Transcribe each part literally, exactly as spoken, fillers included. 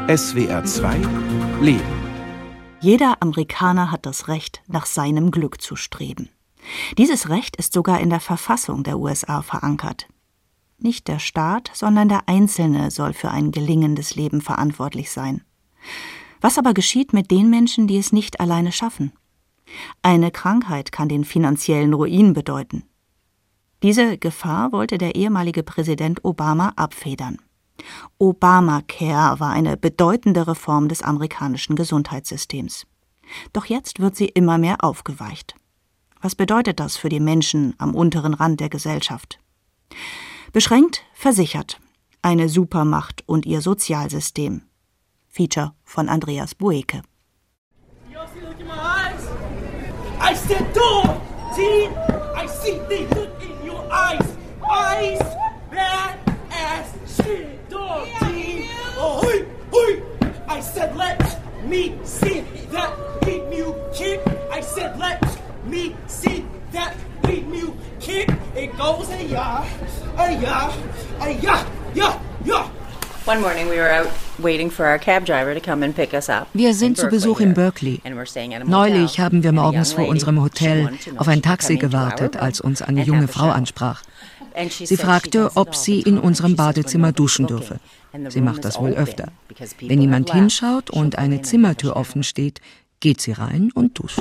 S W R zwei Leben. Jeder Amerikaner hat das Recht, nach seinem Glück zu streben. Dieses Recht ist sogar in der Verfassung der U S A verankert. Nicht der Staat, sondern der Einzelne soll für ein gelingendes Leben verantwortlich sein. Was aber geschieht mit den Menschen, die es nicht alleine schaffen? Eine Krankheit kann den finanziellen Ruin bedeuten. Diese Gefahr wollte der ehemalige Präsident Obama abfedern. Obamacare war eine bedeutende Reform des amerikanischen Gesundheitssystems. Doch jetzt wird sie immer mehr aufgeweicht. Was bedeutet das für die Menschen am unteren Rand der Gesellschaft? Beschränkt, versichert. Eine Supermacht und ihr Sozialsystem. Feature von Andreas Bueke. I said door, team. I see the look in your eyes. Eyes, bad ass shit. Door, team. Oh, hui, hui. I said let me see that beat mule kick. I said let me see that beat mule kick. It goes a ya, a ya, a ya, ya, ya. One morning we were out waiting for our cab driver to come and pick us up. Wir sind zu Besuch in Berkeley. Neulich haben wir morgens vor unserem Hotel auf ein Taxi gewartet, als uns eine junge Frau ansprach. Sie fragte, ob sie in unserem Badezimmer duschen dürfe. Sie macht das wohl öfter. Wenn niemand hinschaut und eine Zimmertür offen steht, geht sie rein und duscht.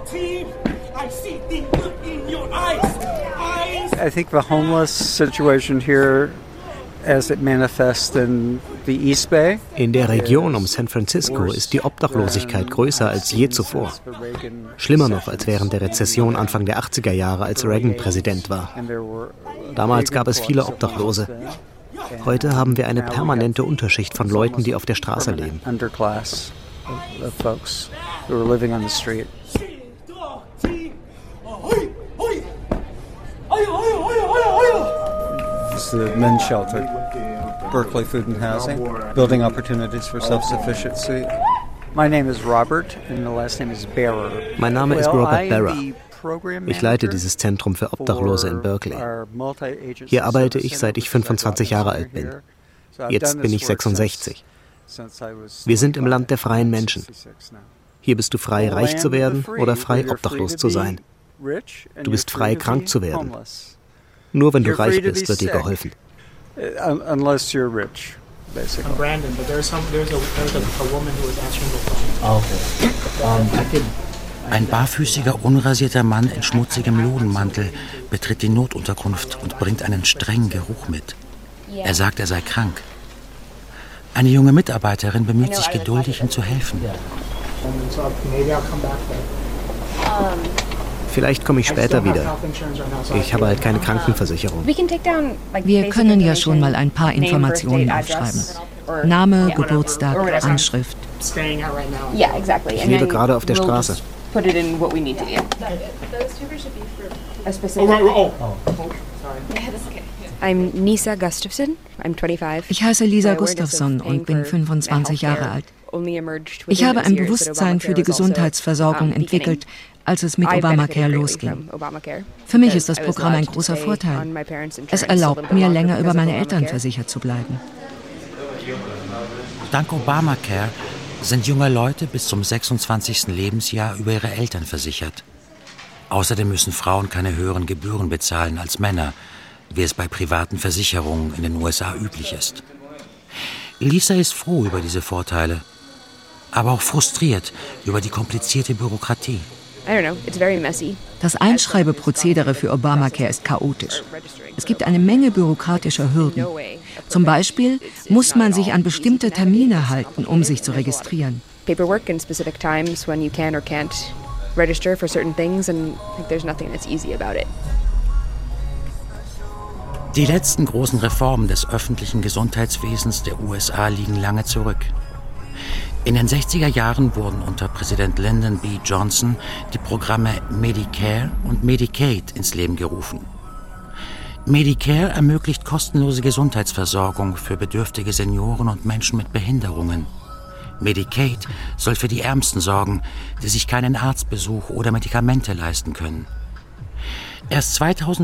I think the homeless situation here, as it manifests in the East Bay. In der Region um San Francisco ist die Obdachlosigkeit größer als je zuvor. Schlimmer noch als während der Rezession Anfang der achtziger Jahre, als Reagan Präsident war. Damals gab es viele Obdachlose. Heute haben wir eine permanente Unterschicht von Leuten, die auf der Straße leben. It's the men's shelter, Berkeley Food and Housing, building opportunities for self-sufficiency. My name is Robert and the last name is Bearer. Mein Name ist Robert Bearer. Ich leite dieses Zentrum für Obdachlose in Berkeley. Hier arbeite ich, seit ich fünfundzwanzig Jahre alt bin. Jetzt bin ich sechsundsechzig. Wir sind im Land der freien Menschen. Hier bist du frei, reich zu werden oder frei, obdachlos zu sein. Du bist frei, krank zu werden. Nur wenn du reich bist, wird dir geholfen. Unless you're rich, basically. I'm Brandon, but there's some there's a there's a, a woman who was answering the phone. Okay. Um, I could. Ein barfüßiger, unrasierter Mann in schmutzigem Lodenmantel betritt die Notunterkunft und bringt einen strengen Geruch mit. Er sagt, er sei krank. Eine junge Mitarbeiterin bemüht sich geduldig, ihm zu helfen. Vielleicht komme ich später wieder. Ich habe halt keine Krankenversicherung. Wir können ja schon mal ein paar Informationen aufschreiben. Name, Geburtstag, Anschrift. Ich lebe gerade auf der Straße. Put it in what we need to do. Those papers should be for a specific. Oh, oh, oh. Sorry. Yeah, that's okay. I'm Nisa Gustafson. I'm twenty-five. Ich heiße Lisa Gustafson und bin fünfundzwanzig Jahre alt. Ich habe ein Bewusstsein für die Gesundheitsversorgung entwickelt, als es mit Obamacare losging. Für mich ist das Programm ein großer Vorteil. Es erlaubt mir, länger über meine Eltern versichert zu bleiben. Dank Obamacare sind junge Leute bis zum sechsundzwanzigsten Lebensjahr über ihre Eltern versichert. Außerdem müssen Frauen keine höheren Gebühren bezahlen als Männer, wie es bei privaten Versicherungen in den U S A üblich ist. Lisa ist froh über diese Vorteile, aber auch frustriert über die komplizierte Bürokratie. Das Einschreibeprozedere für Obamacare ist chaotisch. Es gibt eine Menge bürokratischer Hürden. Zum Beispiel muss man sich an bestimmte Termine halten, um sich zu registrieren. Paperwork in specific times when you can or can't register for certain things, and there's nothing that's easy about it. Die letzten großen Reformen des öffentlichen Gesundheitswesens der U S A liegen lange zurück. In den sechziger Jahren wurden unter Präsident Lyndon B. Johnson die Programme Medicare und Medicaid ins Leben gerufen. Medicare ermöglicht kostenlose Gesundheitsversorgung für bedürftige Senioren und Menschen mit Behinderungen. Medicaid soll für die Ärmsten sorgen, die sich keinen Arztbesuch oder Medikamente leisten können. Erst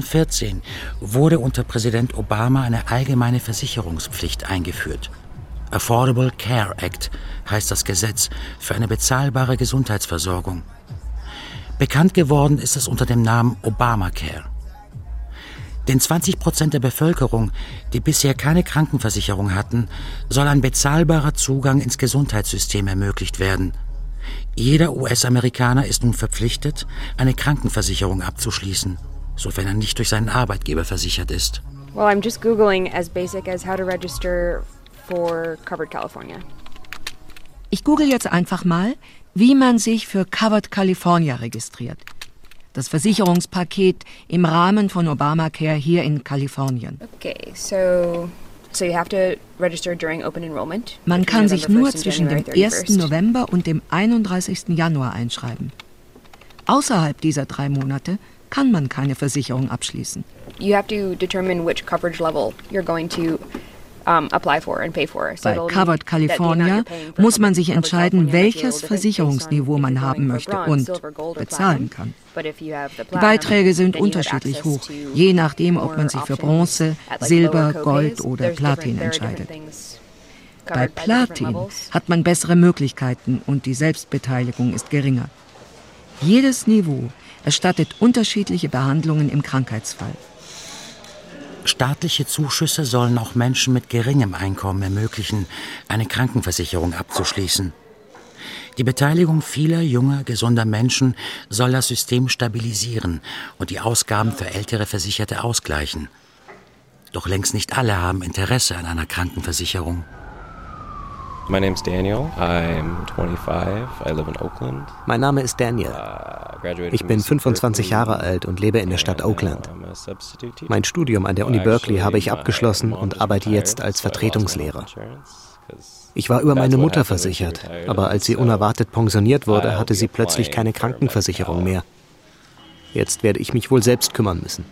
zweitausendvierzehn wurde unter Präsident Obama eine allgemeine Versicherungspflicht eingeführt. Affordable Care Act heißt das Gesetz für eine bezahlbare Gesundheitsversorgung. Bekannt geworden ist es unter dem Namen Obamacare. Den zwanzig Prozent der Bevölkerung, die bisher keine Krankenversicherung hatten, soll ein bezahlbarer Zugang ins Gesundheitssystem ermöglicht werden. Jeder U S-Amerikaner ist nun verpflichtet, eine Krankenversicherung abzuschließen, sofern er nicht durch seinen Arbeitgeber versichert ist. Well, I'm just Googling as basic as how to register for Covered California. Ich google jetzt einfach mal, wie man sich für Covered California registriert. Das Versicherungspaket im Rahmen von Obamacare hier in Kalifornien. Okay, so so you have to register during open enrollment. Man kann sich nur zwischen dem ersten November und dem einunddreißigsten Januar einschreiben. Außerhalb dieser drei Monate kann man keine Versicherung abschließen. You have to determine which coverage level you're going to Um, apply for and pay for. So Bei Covered California muss man sich entscheiden, welches Versicherungsniveau man haben möchte und bezahlen kann. Die Beiträge sind unterschiedlich hoch, je nachdem, ob man sich für Bronze, Silber, Gold oder Platin entscheidet. Bei Platin hat man bessere Möglichkeiten und die Selbstbeteiligung ist geringer. Jedes Niveau erstattet unterschiedliche Behandlungen im Krankheitsfall. Staatliche Zuschüsse sollen auch Menschen mit geringem Einkommen ermöglichen, eine Krankenversicherung abzuschließen. Die Beteiligung vieler junger, gesunder Menschen soll das System stabilisieren und die Ausgaben für ältere Versicherte ausgleichen. Doch längst nicht alle haben Interesse an einer Krankenversicherung. My name's Daniel. I'm twenty-five. I live in Oakland. Mein Name ist Daniel. Ich bin fünfundzwanzig Jahre alt und lebe in der Stadt Oakland. Mein Studium an der Uni Berkeley habe ich abgeschlossen und arbeite jetzt als Vertretungslehrer. Ich war über meine Mutter versichert, aber als sie unerwartet pensioniert wurde, hatte sie plötzlich keine Krankenversicherung mehr. Jetzt werde ich mich wohl selbst kümmern müssen.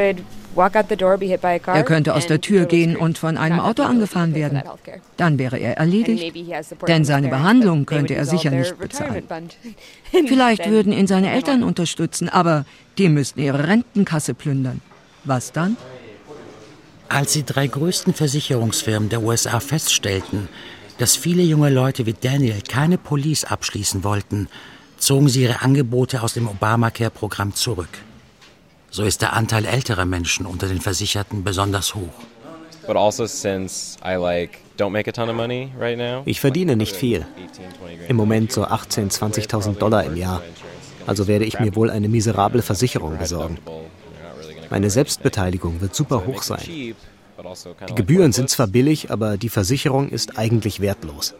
Er könnte aus der Tür gehen und von einem Auto angefahren werden. Dann wäre er erledigt, denn seine Behandlung könnte er sicher nicht bezahlen. Vielleicht würden ihn seine Eltern unterstützen, aber die müssten ihre Rentenkasse plündern. Was dann? Als die drei größten Versicherungsfirmen der U S A feststellten, dass viele junge Leute wie Daniel keine Police abschließen wollten, zogen sie ihre Angebote aus dem Obamacare-Programm zurück. So ist der Anteil älterer Menschen unter den Versicherten besonders hoch. Ich verdiene nicht viel. Im Moment so achtzehntausend, zwanzigtausend Dollar im Jahr. Also werde ich mir wohl eine miserable Versicherung besorgen. Meine Selbstbeteiligung wird super hoch sein. Die Gebühren sind zwar billig, aber die Versicherung ist eigentlich wertlos.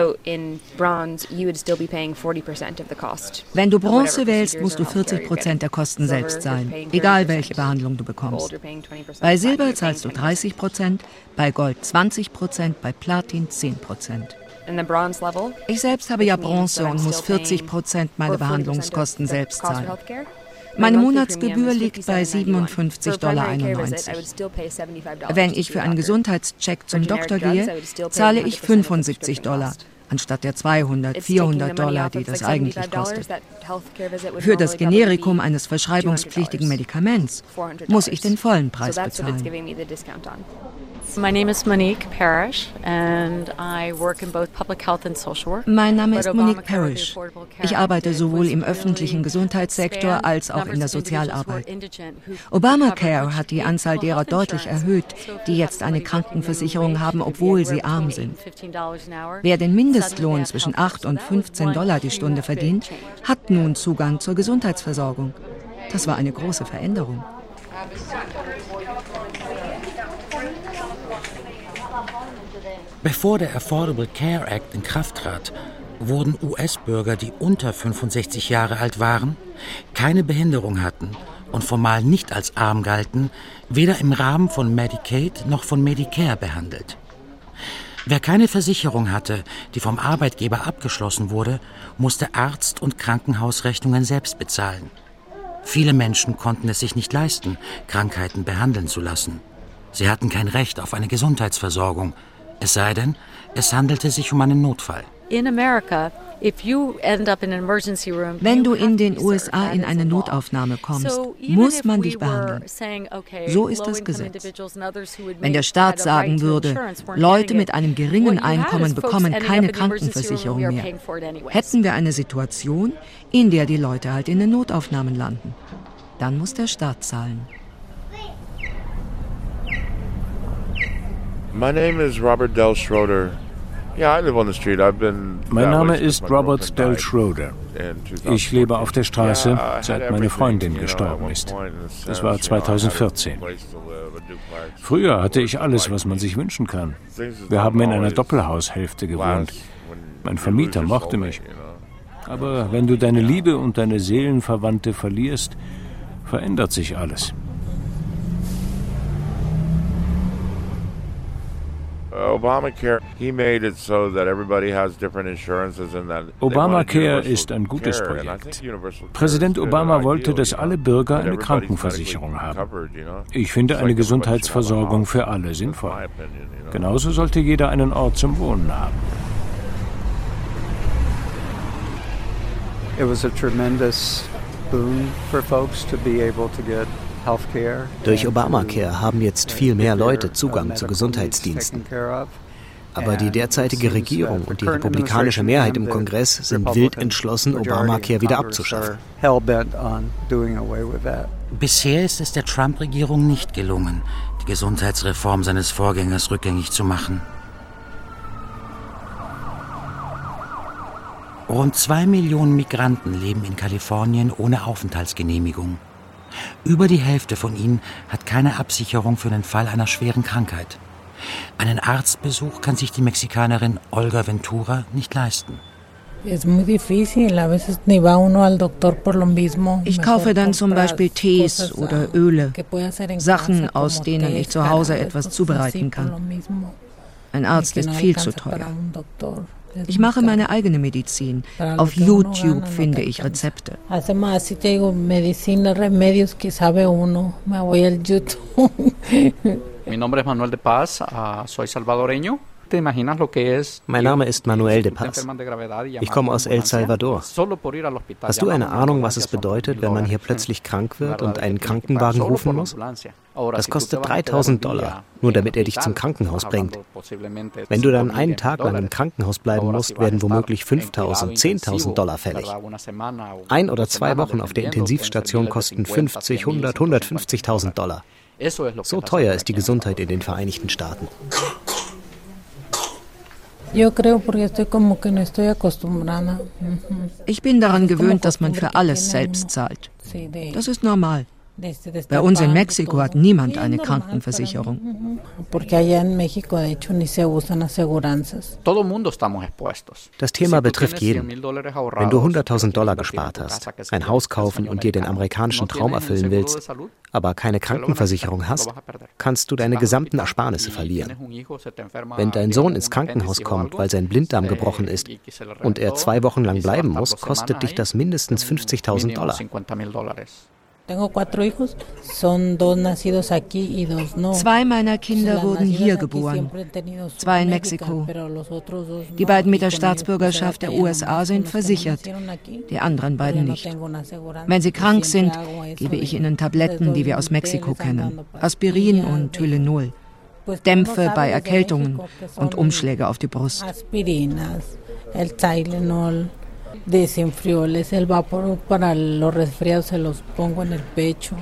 Wenn du Bronze wählst, musst du vierzig Prozent der Kosten selbst zahlen, egal welche Behandlung du bekommst. Bei Silber zahlst du dreißig Prozent, bei Gold zwanzig Prozent, bei Platin zehn Prozent. Ich selbst habe ja Bronze und muss vierzig Prozent meiner Behandlungskosten selbst zahlen. Meine Monatsgebühr liegt bei siebenundfünfzig Dollar einundneunzig. Wenn ich für einen Gesundheitscheck zum Doktor gehe, zahle ich fünfundsiebzig Dollar, anstatt der zweihundert, vierhundert Dollar, die das eigentlich kostet. Für das Generikum eines verschreibungspflichtigen Medikaments muss ich den vollen Preis bezahlen. My name is Monique Parrish and I work in both public health and social work. Mein Name ist Monique Parrish. Ich arbeite sowohl im öffentlichen Gesundheitssektor als auch in der Sozialarbeit. Obamacare hat die Anzahl derer deutlich erhöht, die jetzt eine Krankenversicherung haben, obwohl sie arm sind. Wer den Mindestlohn zwischen acht und fünfzehn Dollar die Stunde verdient, hat nun Zugang zur Gesundheitsversorgung. Das war eine große Veränderung. Bevor der Affordable Care Act in Kraft trat, wurden U S-Bürger, die unter fünfundsechzig Jahre alt waren, keine Behinderung hatten und formal nicht als arm galten, weder im Rahmen von Medicaid noch von Medicare behandelt. Wer keine Versicherung hatte, die vom Arbeitgeber abgeschlossen wurde, musste Arzt- und Krankenhausrechnungen selbst bezahlen. Viele Menschen konnten es sich nicht leisten, Krankheiten behandeln zu lassen. Sie hatten kein Recht auf eine Gesundheitsversorgung, es sei denn, es handelte sich um einen Notfall. in America, wenn du in den U S A in eine Notaufnahme kommst, muss man dich behandeln. So ist das Gesetz. Wenn der Staat sagen würde, Leute mit einem geringen Einkommen bekommen keine Krankenversicherung mehr, hätten wir eine Situation, in der die Leute halt in den Notaufnahmen landen. Dann muss der Staat zahlen. My name is Robert Del Schroeder. Mein Name ist Robert Del Schroeder. Ich lebe auf der Straße, seit meine Freundin gestorben ist. Das war zweitausendvierzehn. Früher hatte ich alles, was man sich wünschen kann. Wir haben in einer Doppelhaushälfte gewohnt. Mein Vermieter mochte mich. Aber wenn du deine Liebe und deine Seelenverwandte verlierst, verändert sich alles. Obamacare ist ein gutes Projekt. Präsident Obama wollte, dass alle Bürger eine Krankenversicherung haben. Ich finde eine Gesundheitsversorgung für alle sinnvoll. Genauso sollte jeder einen Ort zum Wohnen haben. It was a tremendous boon for folks to be able to get Durch Obamacare haben jetzt viel mehr Leute Zugang zu Gesundheitsdiensten. Aber die derzeitige Regierung und die republikanische Mehrheit im Kongress sind wild entschlossen, Obamacare wieder abzuschaffen. Bisher ist es der Trump-Regierung nicht gelungen, die Gesundheitsreform seines Vorgängers rückgängig zu machen. Rund zwei Millionen Migranten leben in Kalifornien ohne Aufenthaltsgenehmigung. Über die Hälfte von ihnen hat keine Absicherung für den Fall einer schweren Krankheit. Einen Arztbesuch kann sich die Mexikanerin Olga Ventura nicht leisten. Ich kaufe dann zum Beispiel Tees oder Öle, Sachen, aus denen ich zu Hause etwas zubereiten kann. Ein Arzt ist viel zu teuer. Ich mache meine eigene Medizin. Auf YouTube finde ich Rezepte. Mi nombre es Manuel de Paz, uh, soy salvadoreño. Mein Name ist Manuel de Paz. Ich komme aus El Salvador. Hast du eine Ahnung, was es bedeutet, wenn man hier plötzlich krank wird und einen Krankenwagen rufen muss? Das kostet dreitausend Dollar, nur damit er dich zum Krankenhaus bringt. Wenn du dann einen Tag lang im Krankenhaus bleiben musst, werden womöglich fünftausend, zehntausend Dollar fällig. Ein oder zwei Wochen auf der Intensivstation kosten fünfzig, hundert, hundertfünfzigtausend Dollar. So teuer ist die Gesundheit in den Vereinigten Staaten. Ich bin daran gewöhnt, dass man für alles selbst zahlt. Das ist normal. Bei uns in Mexiko hat niemand eine Krankenversicherung. Das Thema betrifft jeden. Wenn du hunderttausend Dollar gespart hast, ein Haus kaufen und dir den amerikanischen Traum erfüllen willst, aber keine Krankenversicherung hast, kannst du deine gesamten Ersparnisse verlieren. Wenn dein Sohn ins Krankenhaus kommt, weil sein Blinddarm gebrochen ist und er zwei Wochen lang bleiben muss, kostet dich das mindestens fünfzigtausend Dollar. Zwei meiner Kinder wurden hier geboren, zwei in Mexiko. Die beiden mit der Staatsbürgerschaft der U S A sind versichert, die anderen beiden nicht. Wenn sie krank sind, gebe ich ihnen Tabletten, die wir aus Mexiko kennen, Aspirin und Tylenol, Dämpfe bei Erkältungen und Umschläge auf die Brust. Desenfrioles, el vapor para los resfriados se los pongo en el pecho.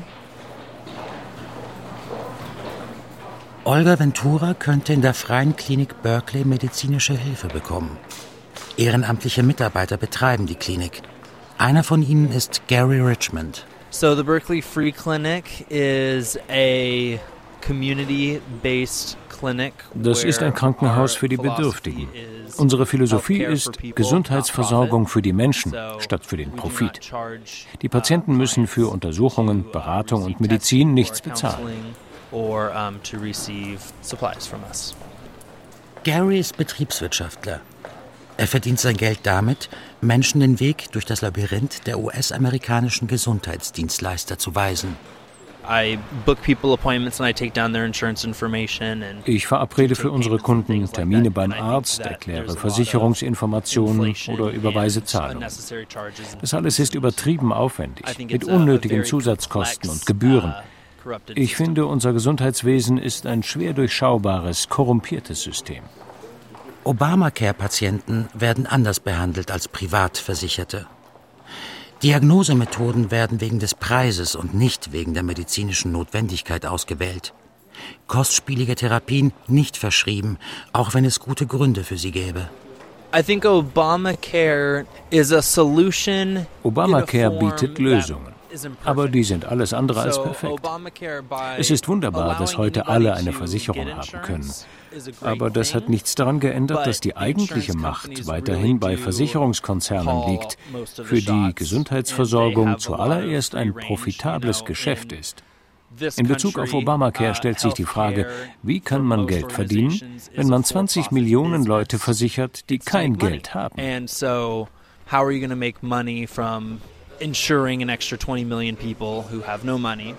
Olga Ventura könnte in der Freien Klinik Berkeley medizinische Hilfe bekommen. Ehrenamtliche Mitarbeiter betreiben die Klinik. Einer von ihnen ist Gary Richmond. So the Berkeley Free Clinic is a community-based clinic. Das ist ein Krankenhaus für die Bedürftigen. Unsere Philosophie ist Gesundheitsversorgung für die Menschen statt für den Profit. Die Patienten müssen für Untersuchungen, Beratung und Medizin nichts bezahlen. Gary ist Betriebswirtschaftler. Er verdient sein Geld damit, Menschen den Weg durch das Labyrinth der U S-amerikanischen Gesundheitsdienstleister zu weisen. Ich verabrede für unsere Kunden Termine beim Arzt, erkläre Versicherungsinformationen oder überweise Zahlungen. Das alles ist übertrieben aufwendig, mit unnötigen Zusatzkosten und Gebühren. Ich finde, unser Gesundheitswesen ist ein schwer durchschaubares, korrumpiertes System. Obamacare-Patienten werden anders behandelt als Privatversicherte. Diagnosemethoden werden wegen des Preises und nicht wegen der medizinischen Notwendigkeit ausgewählt. Kostspielige Therapien nicht verschrieben, auch wenn es gute Gründe für sie gäbe. I think Obamacare is a solution. Obamacare bietet Lösungen, aber die sind alles andere als perfekt. Es ist wunderbar, dass heute alle eine Versicherung haben können. Aber das hat nichts daran geändert, dass die eigentliche Macht weiterhin bei Versicherungskonzernen liegt, für die Gesundheitsversorgung zuallererst ein profitables Geschäft ist. In Bezug auf Obamacare stellt sich die Frage, wie kann man Geld verdienen, wenn man zwanzig Millionen Leute versichert, die kein Geld haben? Insuring an extra twenty million people who have no money.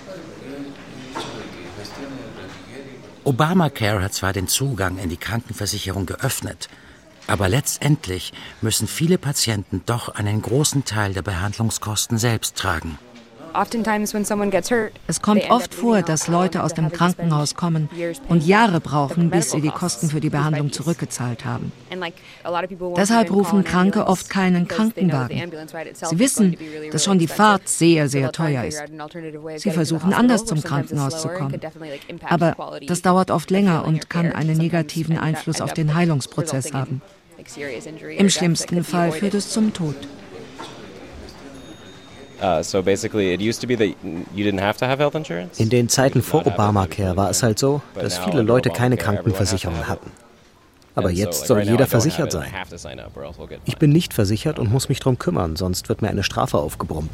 Obamacare hat zwar den Zugang in die Krankenversicherung geöffnet, aber letztendlich müssen viele Patienten doch einen großen Teil der Behandlungskosten selbst tragen. Es kommt oft vor, dass Leute aus dem Krankenhaus kommen und Jahre brauchen, bis sie die Kosten für die Behandlung zurückgezahlt haben. Deshalb rufen Kranke oft keinen Krankenwagen. Sie wissen, dass schon die Fahrt sehr, sehr teuer ist. Sie versuchen anders zum Krankenhaus zu kommen. Aber das dauert oft länger und kann einen negativen Einfluss auf den Heilungsprozess haben. Im schlimmsten Fall führt es zum Tod. In den Zeiten vor Obamacare war es halt so, dass viele Leute keine Krankenversicherung hatten. Aber jetzt soll jeder versichert sein. Ich bin nicht versichert und muss mich darum kümmern, sonst wird mir eine Strafe aufgebrummt.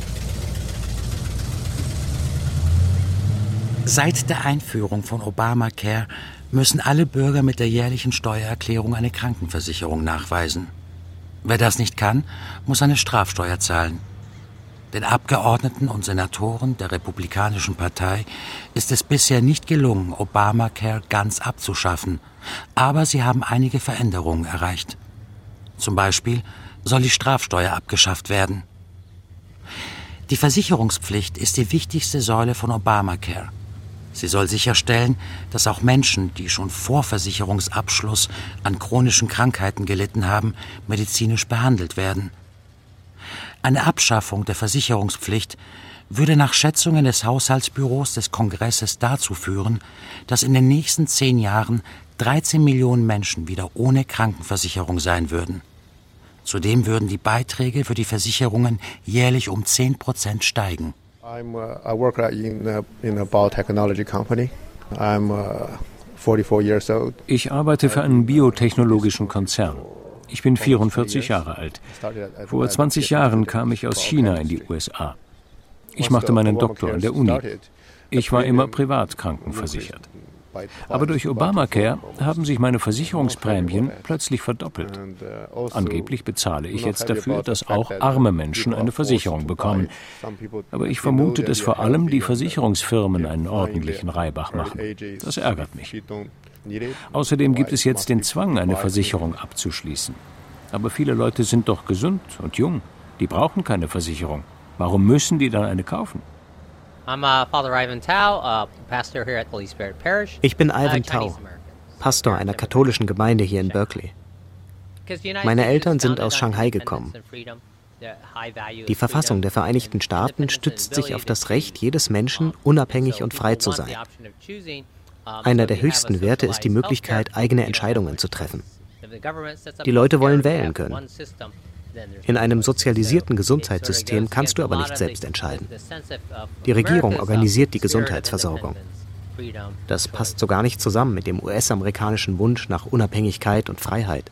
Seit der Einführung von Obamacare müssen alle Bürger mit der jährlichen Steuererklärung eine Krankenversicherung nachweisen. Wer das nicht kann, muss eine Strafsteuer zahlen. Den Abgeordneten und Senatoren der Republikanischen Partei ist es bisher nicht gelungen, Obamacare ganz abzuschaffen, aber sie haben einige Veränderungen erreicht. Zum Beispiel soll die Strafsteuer abgeschafft werden. Die Versicherungspflicht ist die wichtigste Säule von Obamacare. Sie soll sicherstellen, dass auch Menschen, die schon vor Versicherungsabschluss an chronischen Krankheiten gelitten haben, medizinisch behandelt werden. Eine Abschaffung der Versicherungspflicht würde nach Schätzungen des Haushaltsbüros des Kongresses dazu führen, dass in den nächsten zehn Jahren dreizehn Millionen Menschen wieder ohne Krankenversicherung sein würden. Zudem würden die Beiträge für die Versicherungen jährlich um zehn Prozent steigen. I'm, uh, I work in a, in a biotechnology company. I'm uh, forty-four years old. Ich arbeite für einen biotechnologischen Konzern. Ich bin vierundvierzig Jahre alt. Vor zwanzig Jahren kam ich aus China in die U S A. Ich machte meinen Doktor an der Uni. Ich war immer privat krankenversichert. Aber durch Obamacare haben sich meine Versicherungsprämien plötzlich verdoppelt. Angeblich bezahle ich jetzt dafür, dass auch arme Menschen eine Versicherung bekommen. Aber ich vermute, dass vor allem die Versicherungsfirmen einen ordentlichen Reibach machen. Das ärgert mich. Außerdem gibt es jetzt den Zwang, eine Versicherung abzuschließen. Aber viele Leute sind doch gesund und jung. Die brauchen keine Versicherung. Warum müssen die dann eine kaufen? Ich bin Ivan Tao, Pastor einer katholischen Gemeinde hier in Berkeley. Meine Eltern sind aus Shanghai gekommen. Die Verfassung der Vereinigten Staaten stützt sich auf das Recht jedes Menschen, unabhängig und frei zu sein. Einer der höchsten Werte ist die Möglichkeit, eigene Entscheidungen zu treffen. Die Leute wollen wählen können. In einem sozialisierten Gesundheitssystem kannst du aber nicht selbst entscheiden. Die Regierung organisiert die Gesundheitsversorgung. Das passt so gar nicht zusammen mit dem U S-amerikanischen Wunsch nach Unabhängigkeit und Freiheit.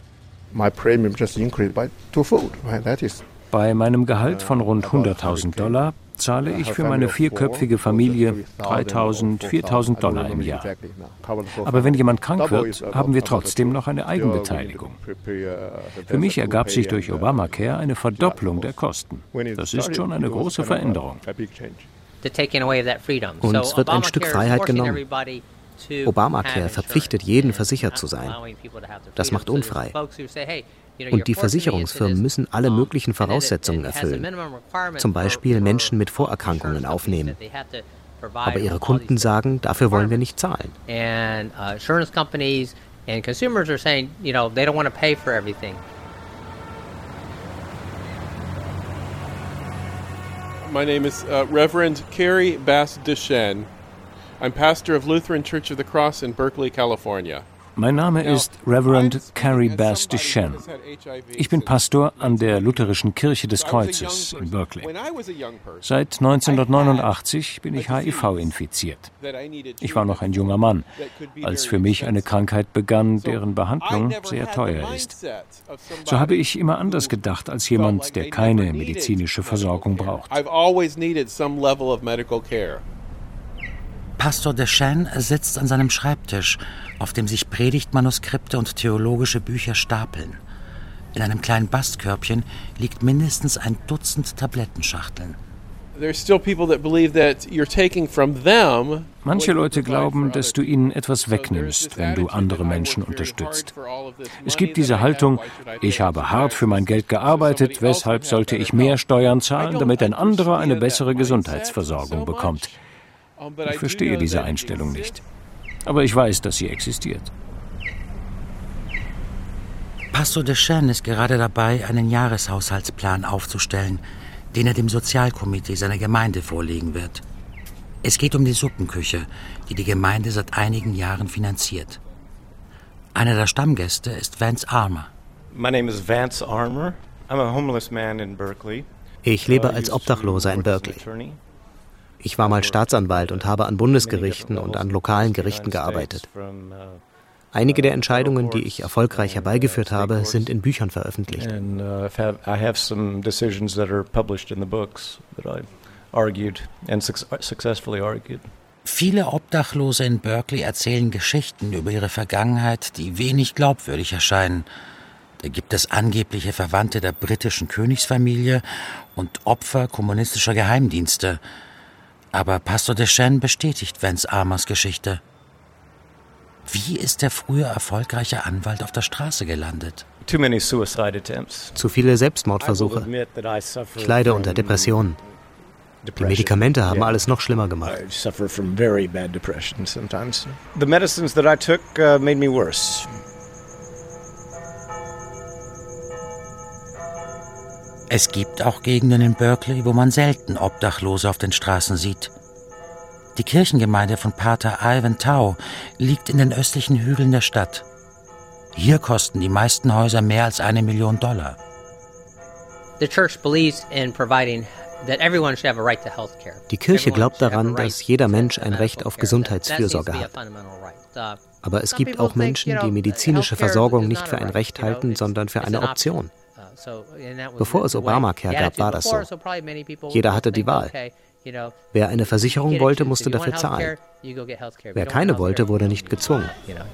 Bei meinem Gehalt von rund hunderttausend Dollar zahle ich für meine vierköpfige Familie dreitausend, viertausend Dollar im Jahr. Aber wenn jemand krank wird, haben wir trotzdem noch eine Eigenbeteiligung. Für mich ergab sich durch Obamacare eine Verdopplung der Kosten. Das ist schon eine große Veränderung. Uns wird ein Stück Freiheit genommen. Obamacare verpflichtet jeden, versichert zu sein. Das macht unfrei. Und die Versicherungsfirmen müssen alle möglichen Voraussetzungen erfüllen. Zum Beispiel Menschen mit Vorerkrankungen aufnehmen. Aber ihre Kunden sagen, dafür wollen wir nicht zahlen. My name is uh, Reverend Carrie Bass Deschênes. I'm pastor of Lutheran Church of the Cross in Berkeley, California. Mein Name ist Reverend Carrie Bass Deschênes. Ich bin Pastor an der Lutherischen Kirche des Kreuzes in Berkeley. Seit neunzehnhundertneunundachtzig bin ich H I V infiziert. Ich war noch ein junger Mann, als für mich eine Krankheit begann, deren Behandlung sehr teuer ist. So habe ich immer anders gedacht als jemand, der keine medizinische Versorgung braucht. Pastor Deschênes sitzt an seinem Schreibtisch, auf dem sich Predigtmanuskripte und theologische Bücher stapeln. In einem kleinen Bastkörbchen liegt mindestens ein Dutzend Tablettenschachteln. Manche Leute glauben, dass du ihnen etwas wegnimmst, wenn du andere Menschen unterstützt. Es gibt diese Haltung, ich habe hart für mein Geld gearbeitet, weshalb sollte ich mehr Steuern zahlen, damit ein anderer eine bessere Gesundheitsversorgung bekommt. Ich verstehe diese Einstellung nicht. Aber ich weiß, dass sie existiert. Pastor Deschênes ist gerade dabei, einen Jahreshaushaltsplan aufzustellen, den er dem Sozialkomitee seiner Gemeinde vorlegen wird. Es geht um die Suppenküche, die die Gemeinde seit einigen Jahren finanziert. Einer der Stammgäste ist Vance Armour. My name is Vance Armour. I'm a homeless man in Berkeley. Ich lebe als Obdachloser in Berkeley. Ich war mal Staatsanwalt und habe an Bundesgerichten und an lokalen Gerichten gearbeitet. Einige der Entscheidungen, die ich erfolgreich herbeigeführt habe, sind in Büchern veröffentlicht. Viele Obdachlose in Berkeley erzählen Geschichten über ihre Vergangenheit, die wenig glaubwürdig erscheinen. Da gibt es angebliche Verwandte der britischen Königsfamilie und Opfer kommunistischer Geheimdienste. Aber Pastor Deschênes bestätigt Vance Armours Geschichte. Wie ist der früher erfolgreiche Anwalt auf der Straße gelandet? Zu viele Selbstmordversuche. Ich leide unter Depressionen. Die Medikamente haben alles noch schlimmer gemacht. The medicines that I took uh, made me worse. Es gibt auch Gegenden in Berkeley, wo man selten Obdachlose auf den Straßen sieht. Die Kirchengemeinde von Pater Ivan Tao liegt in den östlichen Hügeln der Stadt. Hier kosten die meisten Häuser mehr als eine Million Dollar. Die Kirche glaubt daran, dass jeder Mensch ein Recht auf Gesundheitsfürsorge hat. Aber es gibt auch Menschen, die medizinische Versorgung nicht für ein Recht halten, sondern für eine Option. Bevor es Obamacare gab, war das so. Jeder hatte die Wahl. Wer eine Versicherung wollte, musste dafür zahlen. Wer keine wollte, wurde nicht gezwungen.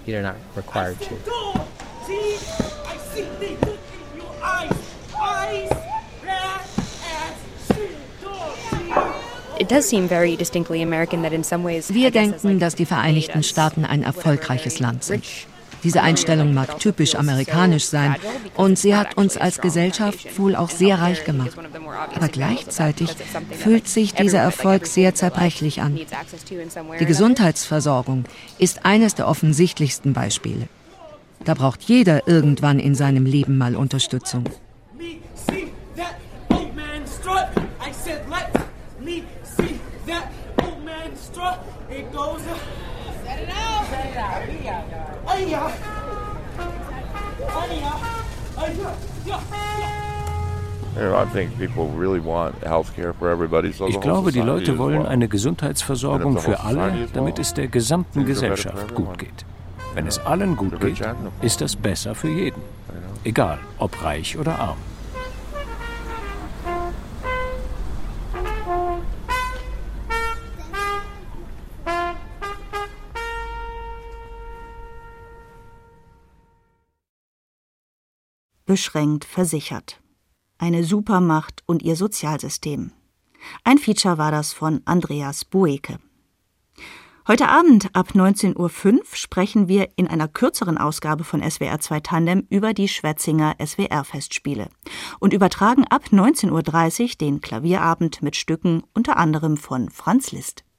Wir denken, dass die Vereinigten Staaten ein erfolgreiches Land sind. Diese Einstellung mag typisch amerikanisch sein und sie hat uns als Gesellschaft wohl auch sehr reich gemacht. Aber gleichzeitig fühlt sich dieser Erfolg sehr zerbrechlich an. Die Gesundheitsversorgung ist eines der offensichtlichsten Beispiele. Da braucht jeder irgendwann in seinem Leben mal Unterstützung. Ich glaube, die Leute wollen eine Gesundheitsversorgung für alle, damit es der gesamten Gesellschaft gut geht. Wenn es allen gut geht, ist das besser für jeden. Egal, ob reich oder arm. Beschränkt versichert. Eine Supermacht und ihr Sozialsystem. Ein Feature war das von Andreas Boeke. Heute Abend ab neunzehn Uhr fünf sprechen wir in einer kürzeren Ausgabe von S W R zwei Tandem über die Schwetzinger S W R-Festspiele und übertragen ab neunzehn Uhr dreißig den Klavierabend mit Stücken unter anderem von Franz Liszt.